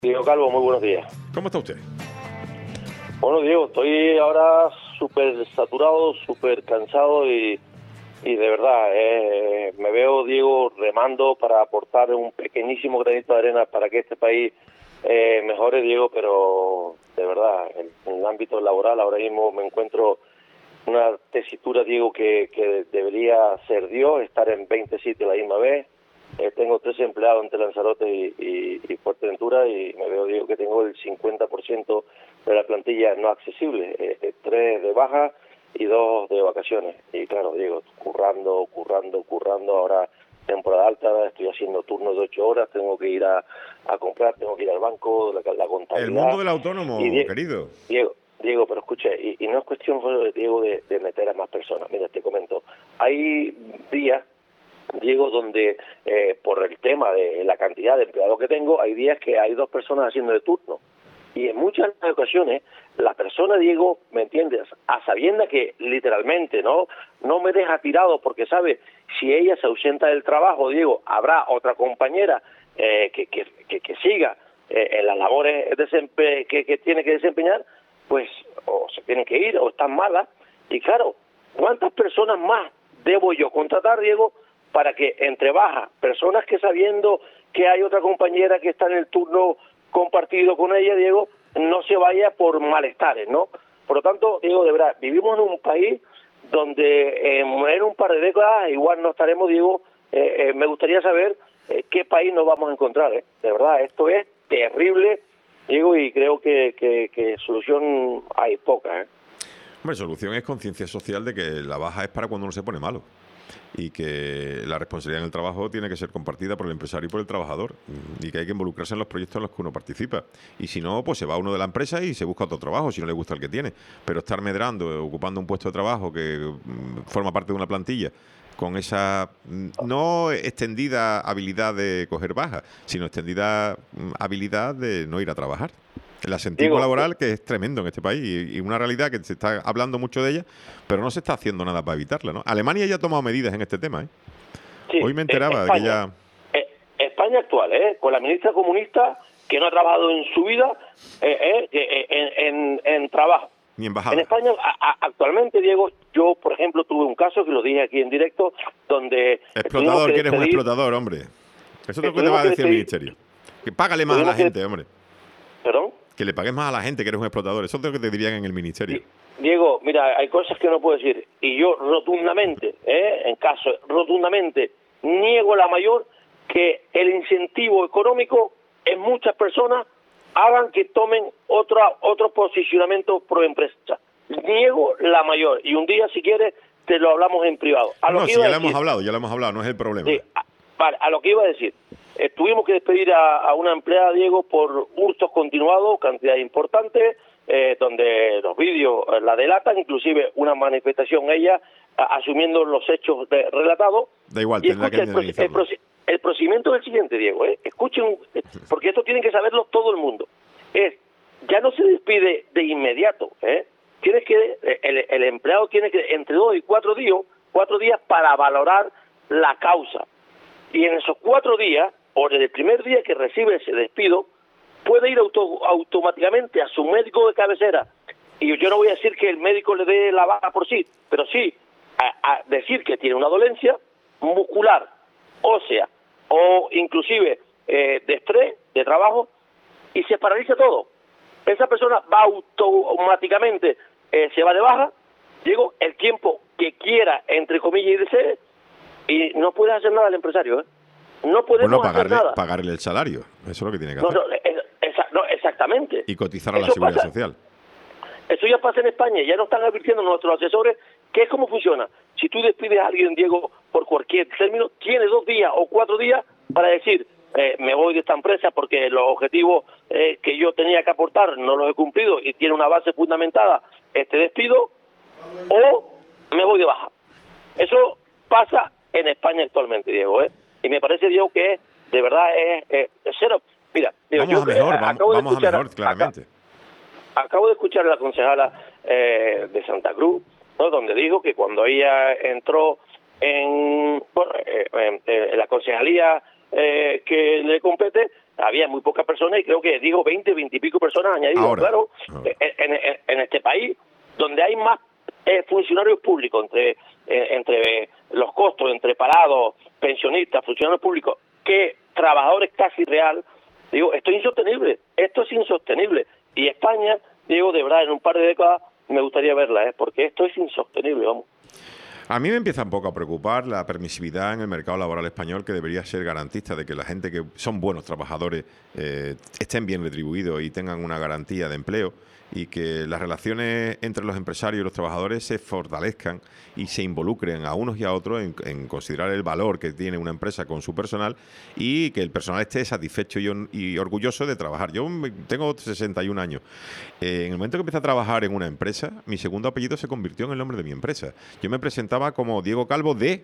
Diego Calvo, muy buenos días. ¿Cómo está usted? Bueno, Diego, estoy ahora súper saturado, súper cansado y de verdad, me veo, Diego, remando para aportar un pequeñísimo granito de arena para que este país mejore, Diego, pero de verdad, en el ámbito laboral ahora mismo me encuentro una tesitura, Diego, que debería ser Dios, estar en 20 sitios a la misma vez. Tengo 3 empleados entre Lanzarote y Fuerteventura y me veo, Diego, que tengo el 50% de la plantilla no accesible, 3 de baja y 2 de vacaciones. Y claro, Diego, currando, ahora temporada alta, estoy haciendo turnos de 8 horas, tengo que ir a comprar, tengo que ir al banco, la contabilidad. El mundo del autónomo, querido. Diego, pero escuche, y no es cuestión, Diego, de meter a más personas. Mira, te comento, hay días, Diego, donde por el tema de la cantidad de empleados que tengo, hay días que hay 2 personas haciendo de turno. Y en muchas ocasiones, la persona, Diego, ¿me entiendes?, a sabiendas que literalmente no me deja tirado porque sabe, si ella se ausenta del trabajo, Diego, habrá otra compañera que siga en las labores que tiene que desempeñar, pues o se tienen que ir o están malas. Y claro, ¿cuántas personas más debo yo contratar, Diego, para que entre bajas, personas que sabiendo que hay otra compañera que está en el turno compartido con ella, Diego, no se vaya por malestares, ¿no? Por lo tanto, Diego, de verdad, vivimos en un país donde en un par de décadas igual no estaremos, Diego, me gustaría saber qué país nos vamos a encontrar, ¿eh? De verdad, esto es terrible, Diego, y creo que solución hay poca, ¿eh? Bueno, solución es conciencia social de que la baja es para cuando uno se pone malo y que la responsabilidad en el trabajo tiene que ser compartida por el empresario y por el trabajador y que hay que involucrarse en los proyectos en los que uno participa. Y si no, pues se va uno de la empresa y se busca otro trabajo si no le gusta el que tiene. Pero estar medrando, ocupando un puesto de trabajo que forma parte de una plantilla con esa no extendida habilidad de coger baja, sino extendida habilidad de no ir a trabajar. El asentismo laboral, que es tremendo en este país y una realidad que se está hablando mucho de ella, pero no se está haciendo nada para evitarla, ¿no? Alemania ya ha tomado medidas en este tema, ¿eh? Sí, hoy me enteraba España, de que ya... España actual, con la ministra comunista que no ha trabajado en su vida en trabajo. Ni embajada. En España, actualmente, Diego, yo, por ejemplo, tuve un caso que lo dije aquí en directo, donde... Explotador, que eres un explotador, hombre. Eso es lo que te va a decir el ministerio. Que págale más a la gente, hombre. ¿Perdón? Que le pagues más a la gente, que eres un explotador. Eso es lo que te dirían en el ministerio. Diego, mira, hay cosas que no puedo decir. Y yo rotundamente, rotundamente, niego la mayor que el incentivo económico en muchas personas hagan que tomen otro posicionamiento pro empresa. Niego la mayor. Y un día, si quieres, te lo hablamos en privado. Ya lo hemos hablado, no es el problema. Sí, vale, a lo que iba a decir. Tuvimos que despedir a una empleada, Diego, por hurtos continuados, cantidad importante, donde los vídeos la delatan, inclusive una manifestación ella asumiendo los hechos relatados. Da igual, y tendrá que indemnizarlo. El procedimiento es el siguiente, Diego, escuchen, porque esto tiene que saberlo todo el mundo. Ya no se despide de inmediato, tienes que el empleado tiene que entre 2 y 4 días para valorar la causa. Y en esos 4 días, o desde el primer día que recibe ese despido, puede ir automáticamente a su médico de cabecera. Y yo no voy a decir que el médico le dé la baja por sí, pero sí a decir que tiene una dolencia muscular, ósea, o inclusive de estrés, de trabajo, y se paraliza todo. Esa persona va automáticamente, se va de baja, llegó el tiempo que quiera, entre comillas, y desee, y no puede hacer nada el empresario, No podemos hacer nada. Pagarle el salario, eso es lo que tiene que hacer. Exactamente. Y cotizar a la Seguridad Social. Eso ya pasa en España, ya nos están advirtiendo nuestros asesores que es cómo funciona. Si tú despides a alguien, Diego, por cualquier término, tiene 2 días o 4 días para decir, me voy de esta empresa porque los objetivos que yo tenía que aportar no los he cumplido y tiene una base fundamentada este despido, o me voy de baja. Eso pasa en España actualmente, Diego, Y me parece, Diego, que de verdad es cero. Mira, Diego, vamos a mejor, claramente. Acabo de escuchar a la concejala de Santa Cruz, ¿no?, donde dijo que cuando ella entró en la concejalía que le compete, había muy pocas personas y creo que digo 20 y pico personas añadidas. Ahora. Claro, en este país, donde hay más funcionarios públicos, entre los costos, entre parados, pensionistas, funcionarios públicos, que trabajadores casi real, digo, esto es insostenible. Y España, digo, de verdad, en un par de décadas me gustaría verla, porque esto es insostenible, vamos. A mí me empieza un poco a preocupar la permisividad en el mercado laboral español, que debería ser garantista de que la gente que son buenos trabajadores estén bien retribuidos y tengan una garantía de empleo, y que las relaciones entre los empresarios y los trabajadores se fortalezcan y se involucren a unos y a otros en considerar el valor que tiene una empresa con su personal, y que el personal esté satisfecho y orgulloso de trabajar. Yo tengo 61 años. En el momento que empecé a trabajar en una empresa, mi segundo apellido se convirtió en el nombre de mi empresa. Yo me presentaba como Diego Calvo de...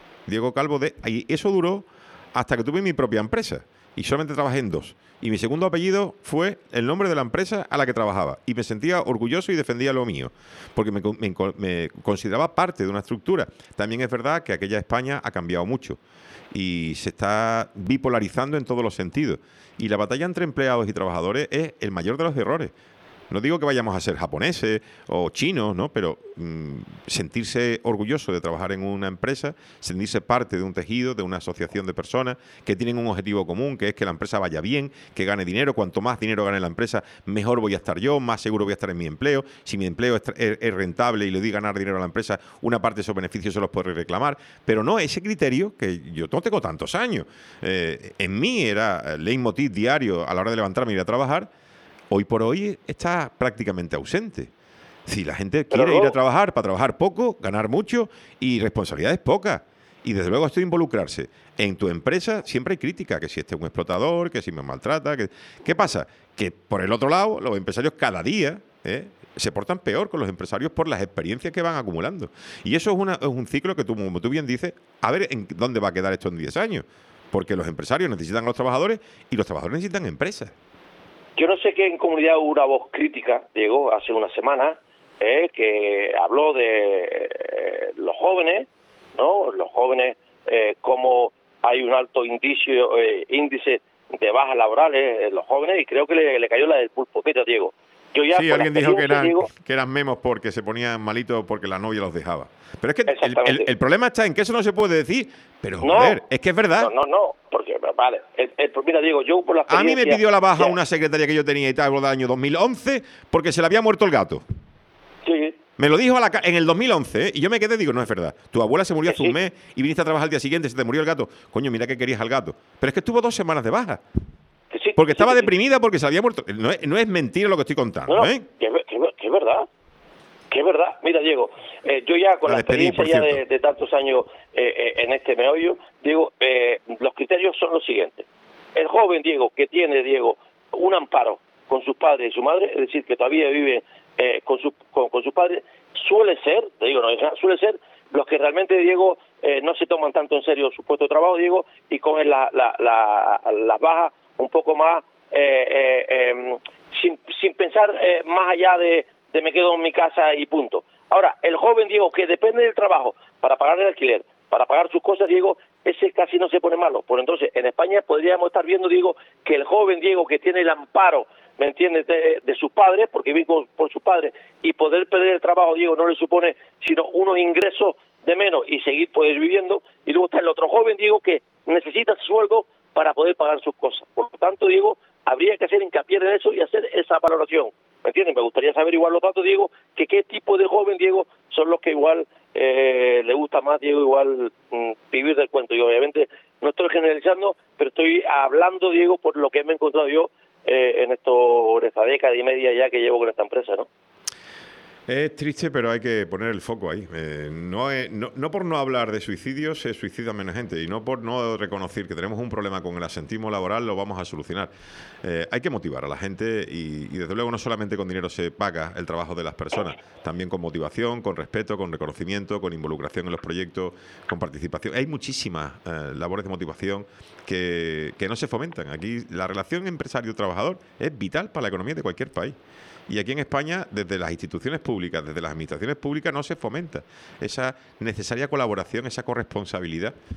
Y eso duró hasta que tuve mi propia empresa. Y solamente trabajé en 2. Y mi segundo apellido fue el nombre de la empresa a la que trabajaba. Y me sentía orgulloso y defendía lo mío, porque me consideraba parte de una estructura. También es verdad que aquella España ha cambiado mucho y se está bipolarizando en todos los sentidos. Y la batalla entre empleados y trabajadores es el mayor de los errores. No digo que vayamos a ser japoneses o chinos, ¿no? Pero sentirse orgulloso de trabajar en una empresa, sentirse parte de un tejido, de una asociación de personas que tienen un objetivo común, que es que la empresa vaya bien, que gane dinero. Cuanto más dinero gane la empresa, mejor voy a estar yo, más seguro voy a estar en mi empleo. Si mi empleo es rentable y le doy ganar dinero a la empresa, una parte de esos beneficios se los puedo reclamar. Pero no, ese criterio, que yo no tengo tantos años, en mí era leitmotiv diario a la hora de levantarme y ir a trabajar. Hoy por hoy está prácticamente ausente. Si la gente quiere ir a trabajar para trabajar poco, ganar mucho y responsabilidades pocas. Y desde luego esto de involucrarse en tu empresa, siempre hay crítica, que si este es un explotador, que si me maltrata. ¿Qué pasa? Que por el otro lado, los empresarios cada día se portan peor con los empresarios por las experiencias que van acumulando. Y eso es un ciclo que tú, como tú bien dices, a ver en dónde va a quedar esto en 10 años. Porque los empresarios necesitan a los trabajadores y los trabajadores necesitan empresas. Yo no sé qué en comunidad hubo una voz crítica, Diego, hace una semana, que habló de los jóvenes, ¿no? Los jóvenes, cómo hay un alto índice de bajas laborales en los jóvenes, y creo que le cayó la del pulpo. Mira, Diego, yo ya... Sí, alguien dijo que eran memos porque se ponían malitos porque la novia los dejaba. Pero es que el problema está en que eso no se puede decir, pero joder, es que es verdad. No, porque, vale, mira, Diego, yo por la experiencia... A mí me pidió la baja una secretaria que yo tenía y tal, del año 2011, porque se le había muerto el gato. Sí. Me lo dijo en el 2011, y yo me quedé y digo, no es verdad. Tu abuela se murió hace un mes y viniste a trabajar al día siguiente, se te murió el gato. Coño, mira que querías al gato. Pero es que estuvo 2 semanas de baja. Porque estaba deprimida porque se había muerto. No es mentira lo que estoy contando, que es verdad. Que es verdad. Mira, Diego, yo ya con la experiencia ya de tantos años en este meollo, Diego, los criterios son los siguientes. El joven, Diego, que tiene, Diego, un amparo con sus padres y su madre, es decir, que todavía vive con sus padres, suele ser los que realmente, Diego, no se toman tanto en serio su puesto de trabajo, Diego, y cogen las bajas un poco más sin pensar más allá de me quedo en mi casa y punto. Ahora, el joven, Diego, que depende del trabajo para pagar el alquiler, para pagar sus cosas, Diego, ese casi no se pone malo. Por entonces, en España podríamos estar viendo, Diego, que el joven, Diego, que tiene el amparo, ¿me entiendes?, de sus padres, porque vive por sus padres, y poder perder el trabajo, Diego, no le supone sino unos ingresos de menos y seguir pues viviendo. Y luego está el otro joven, Diego, que necesita su sueldo para poder pagar sus cosas. Por lo tanto, Diego, habría que hacer hincapié en eso y hacer esa valoración. ¿Me entiendes? Me gustaría saber igual los datos, Diego, que qué tipo de joven, Diego, son los que igual le gusta más, Diego, igual vivir del cuento. Y obviamente no estoy generalizando, pero estoy hablando, Diego, por lo que me he encontrado yo en esta década y media ya que llevo con esta empresa, ¿no? Es triste, pero hay que poner el foco ahí. No por no hablar de suicidios se suicida menos gente, y no por no reconocer que tenemos un problema con el asentismo laboral lo vamos a solucionar. Hay que motivar a la gente y desde luego no solamente con dinero se paga el trabajo de las personas, también con motivación, con respeto, con reconocimiento, con involucración en los proyectos, con participación. Hay muchísimas labores de motivación que no se fomentan. Aquí la relación empresario-trabajador es vital para la economía de cualquier país. Y aquí en España, desde las instituciones públicas, desde las administraciones públicas, no se fomenta esa necesaria colaboración, esa corresponsabilidad.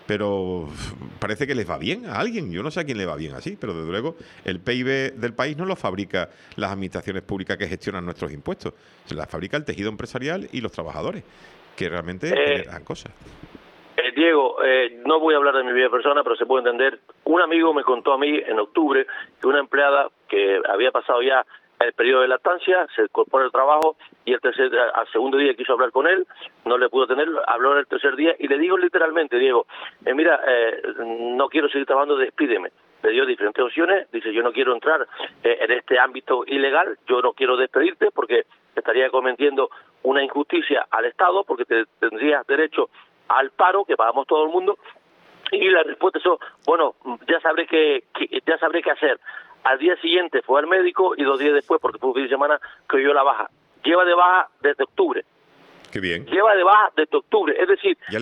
pero parece que les va bien a alguien. Yo no sé a quién le va bien así, pero desde luego el PIB del país no lo fabrica las administraciones públicas que gestionan nuestros impuestos. Se las fabrica el tejido empresarial y los trabajadores, que realmente generan cosas. Diego, no voy a hablar de mi vida personal, pero se puede entender. Un amigo me contó a mí en octubre que una empleada que había pasado ya el periodo de lactancia se incorporó al trabajo y al segundo día quiso hablar con él, no le pudo tener, habló el tercer día y le digo literalmente, Diego, mira, no quiero seguir trabajando, despídeme. Le dio diferentes opciones, dice, yo no quiero entrar en este ámbito ilegal, yo no quiero despedirte porque estaría cometiendo una injusticia al Estado, porque tendrías derecho al paro que pagamos todo el mundo. Y la respuesta es, bueno, ya sabré qué hacer. Al día siguiente fue al médico y 2 días después, porque fue un fin de semana, que dio la baja. Lleva de baja desde octubre. Qué bien. Lleva de baja desde octubre. Es decir, ya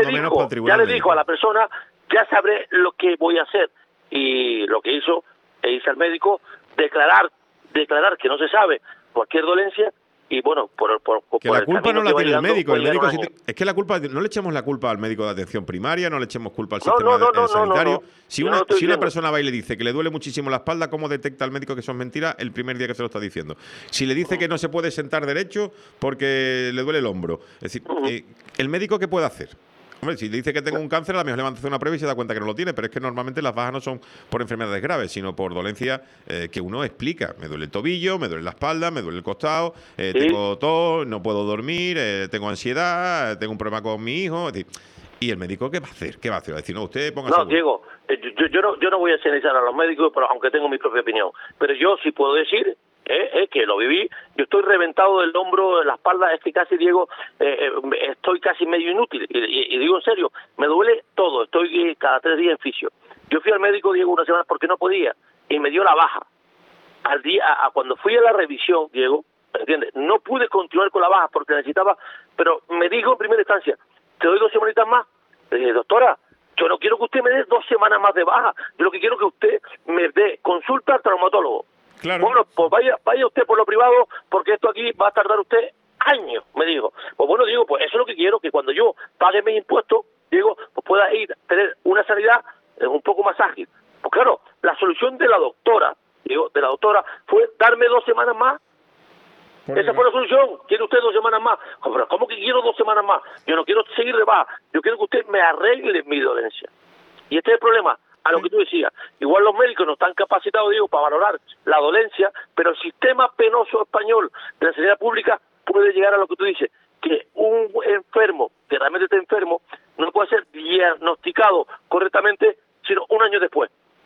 le dijo a la persona, ya sabré lo que voy a hacer. Y lo que hizo es irse al médico, declarar que no se sabe cualquier dolencia. Y bueno, que la culpa no la tiene el médico. Es que la culpa, no le echemos la culpa al médico de atención primaria, no le echemos culpa al sistema sanitario. Si una persona va y le dice que le duele muchísimo la espalda, ¿cómo detecta el médico que eso es mentira el primer día que se lo está diciendo? Si le dice que no se puede sentar derecho porque le duele el hombro. Es decir, ¿el médico qué puede hacer? Hombre, si le dice que tengo un cáncer, a lo mejor le manda a hacer una prueba y se da cuenta que no lo tiene, pero es que normalmente las bajas no son por enfermedades graves, sino por dolencias que uno explica. Me duele el tobillo, me duele la espalda, me duele el costado, tengo tos, no puedo dormir, tengo ansiedad, tengo un problema con mi hijo. Es decir, ¿y el médico qué va a hacer? ¿Qué va a hacer? Va a decir, no, usted ponga seguro. Diego, yo no voy a cenizar a los médicos, pero aunque tengo mi propia opinión. Pero yo sí puedo decir que lo viví. Yo estoy reventado del hombro, de la espalda, es que casi, Diego, estoy casi medio inútil. Y digo en serio, me duele todo. Estoy cada 3 días en fisio. Yo fui al médico, Diego, una semana porque no podía y me dio la baja. Cuando fui a la revisión, Diego, ¿entiendes? No pude continuar con la baja porque necesitaba, pero me dijo en primera instancia, te doy 2 semanitas más. Le dije, doctora, yo no quiero que usted me dé 2 semanas más de baja. Yo lo que quiero es que usted me dé consulta al traumatólogo. Claro. Bueno, pues vaya usted por lo privado, porque esto aquí va a tardar usted años, me dijo. Pues bueno, digo, pues eso es lo que quiero, que cuando yo pague mis impuestos, digo, pues pueda tener una sanidad un poco más ágil. Pues claro, la solución de la doctora fue darme 2 semanas más. Esa fue la solución. ¿Quiere usted 2 semanas más? ¿Cómo que quiero 2 semanas más? Yo no quiero seguir de baja. Yo quiero que usted me arregle mi dolencia. Y este es el problema. A lo que tú decías, igual los médicos no están capacitados, digo, para valorar la dolencia, pero el sistema penoso español de la sanidad pública puede llegar a lo que tú dices, que un enfermo, que realmente está enfermo, no puede ser diagnosticado correctamente, sino 1 año después.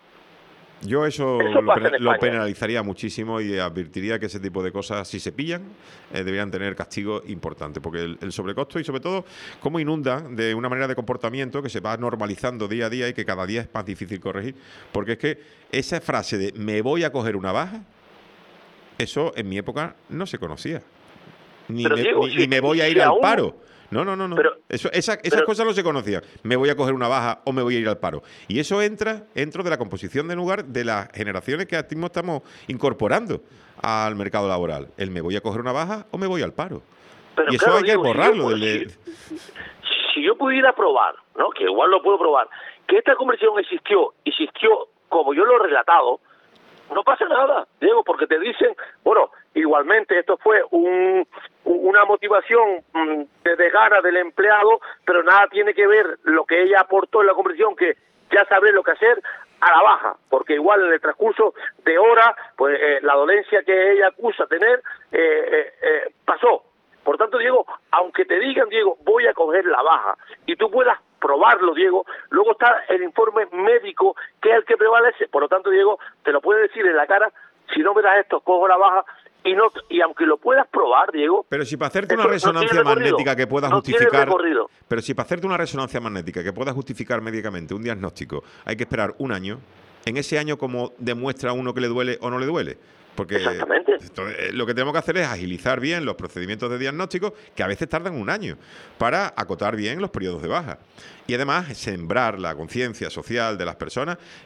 Yo eso lo penalizaría muchísimo y advertiría que ese tipo de cosas, si se pillan, deberían tener castigo importante, porque el sobrecosto y sobre todo cómo inunda de una manera de comportamiento que se va normalizando día a día y que cada día es más difícil corregir, porque es que esa frase de me voy a coger una baja, eso en mi época no se conocía, ni me voy a ir al paro. No. Esas cosas no se conocían. Me voy a coger una baja o me voy a ir al paro. Y eso entra dentro de la composición de lugar de las generaciones que mismo estamos incorporando al mercado laboral. El me voy a coger una baja o me voy al paro. Pero y eso claro, hay que borrarlo. Si yo pudiera probar, ¿no? Que igual lo puedo probar, que esta conversión existió como yo lo he relatado, no pasa nada, Diego, porque te dicen, bueno, igualmente esto fue una motivación de desgana del empleado, pero nada tiene que ver lo que ella aportó en la conversión, que ya sabré lo que hacer, a la baja, porque igual en el transcurso de horas, pues la dolencia que ella acusa tener pasó. Por tanto, Diego, aunque te digan, Diego, voy a coger la baja, y tú puedas probarlo, Diego, luego está el informe médico, que es el que prevalece. Por lo tanto, Diego, te lo puede decir en la cara, si no me das esto, cojo la baja, y aunque lo puedas probar, Diego... Pero si para hacerte una resonancia magnética que pueda justificar... Pero si para hacerte una resonancia magnética que pueda justificar médicamente un diagnóstico, hay que esperar 1 año, en ese año, ¿cómo demuestra uno que le duele o no le duele? Porque lo que tenemos que hacer es agilizar bien los procedimientos de diagnóstico, que a veces tardan 1 año, para acotar bien los periodos de baja. Y además sembrar la conciencia social de las personas que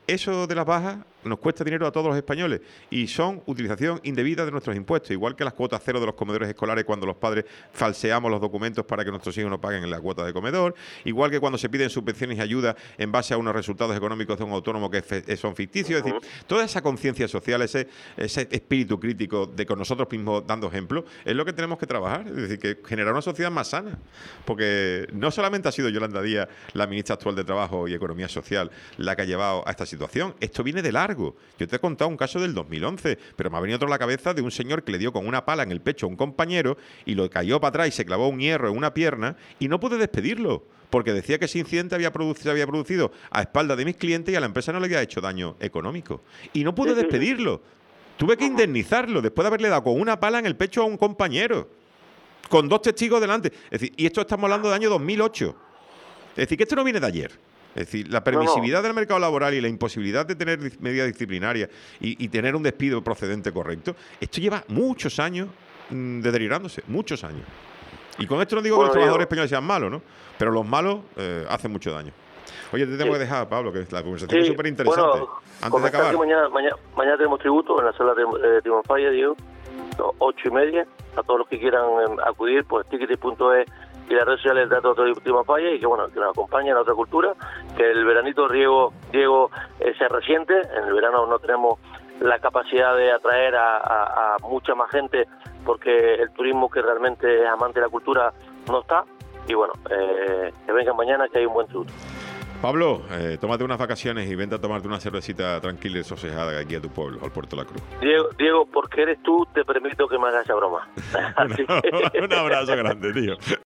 eso de las bajas nos cuesta dinero a todos los españoles y son utilización indebida de nuestros impuestos, igual que las cuotas cero de los comedores escolares cuando los padres falseamos los documentos para que nuestros hijos no paguen la cuota de comedor, igual que cuando se piden subvenciones y ayudas en base a unos resultados económicos de un autónomo que son ficticios. Es decir, toda esa conciencia social, ese espíritu crítico de con nosotros mismos dando ejemplo, es lo que tenemos que trabajar, es decir, que generar una sociedad más sana, porque no solamente ha sido Yolanda Díaz, la ministra actual de Trabajo y Economía Social, la que ha llevado a esta situación, esto viene de largo. Yo te he contado un caso del 2011, pero me ha venido otro a la cabeza de un señor que le dio con una pala en el pecho a un compañero y lo cayó para atrás y se clavó un hierro en una pierna y no pude despedirlo, porque decía que ese incidente se había producido a espaldas de mis clientes y a la empresa no le había hecho daño económico. Y no pude despedirlo. Tuve que indemnizarlo después de haberle dado con una pala en el pecho a un compañero, con 2 testigos delante. Es decir, y esto estamos hablando del año 2008. Es decir, que esto no viene de ayer. Es decir, la permisividad del mercado laboral y la imposibilidad de tener medidas disciplinarias y tener un despido procedente correcto, esto lleva muchos años deteriorándose, muchos años. Y con esto no digo que los trabajadores españoles sean malos, ¿no? Pero los malos hacen mucho daño. Oye, te tengo que dejar, Pablo, que la conversación es súper interesante. Bueno, antes de acabar. Mañana tenemos tributo en la sala de Timon Falla, Diego, 8:30. A todos los que quieran acudir, pues tickets.es y las redes sociales de Teatro Timon Falla, y que bueno, que nos acompañen a la otra cultura, que el veranito Diego se resiente. En el verano no tenemos la capacidad de atraer a mucha más gente porque el turismo que realmente es amante de la cultura no está, y bueno, que vengan mañana, que hay un buen tributo. Pablo, tómate unas vacaciones y vente a tomarte una cervecita tranquila y sosegada aquí a tu pueblo, al Puerto de la Cruz. Diego, porque eres tú, te permito que me hagas esa broma. Un abrazo grande, tío.